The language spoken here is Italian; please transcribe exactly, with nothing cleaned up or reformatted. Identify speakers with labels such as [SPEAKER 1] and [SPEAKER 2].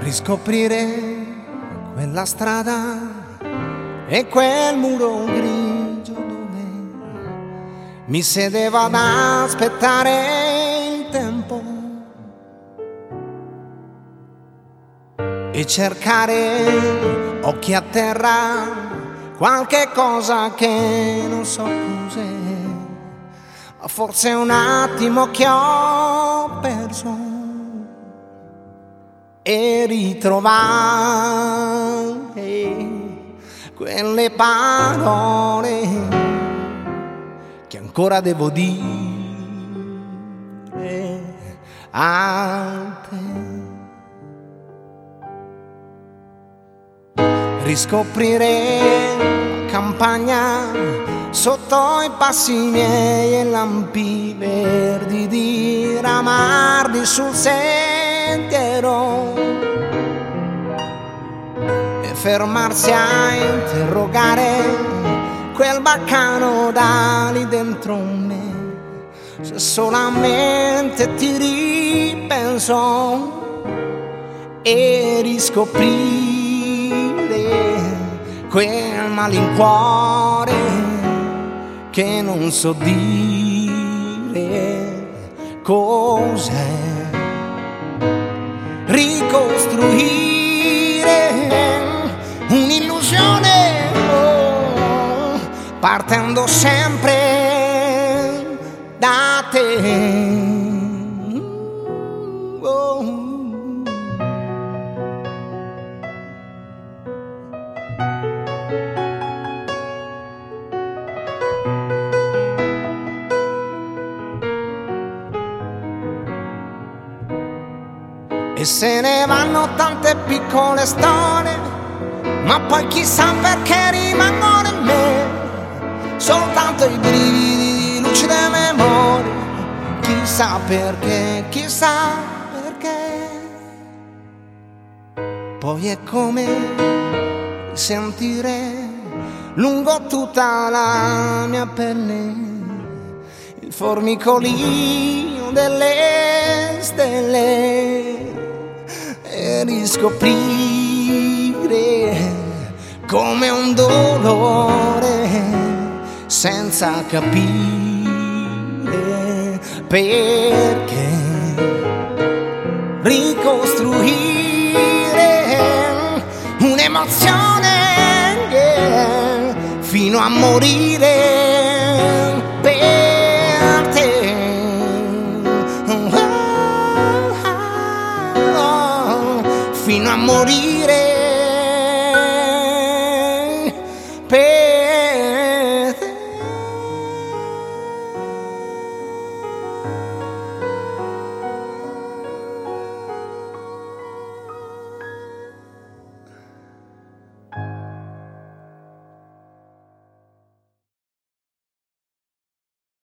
[SPEAKER 1] riscoprire quella strada e quel muro grigio dove mi sedevo ad aspettare il tempo e cercare occhi a terra qualche cosa che non so cos'è, ma forse un attimo che ho perso e ritrovare quelle parole che ancora devo dire a te. Riscoprire la campagna sotto i passi miei e lampi verdi diramarli sul sentiero e fermarsi a interrogare quel baccano d'ali dentro me. Se solamente ti ripenso e riscoprire quel malincuore che non so dire cos'è, ricostruire un'illusione oh, partendo sempre da te. Oh. E se ne vanno tante piccole storie, ma poi chissà perché rimangono in me soltanto i brividi di lucide memorie. Chissà perché, chissà perché. Poi è come sentire lungo tutta la mia pelle il formicolio delle stelle e riscoprire come un dolore senza capire perché, ricostruire un'emozione fino a morire per te. Fino a morire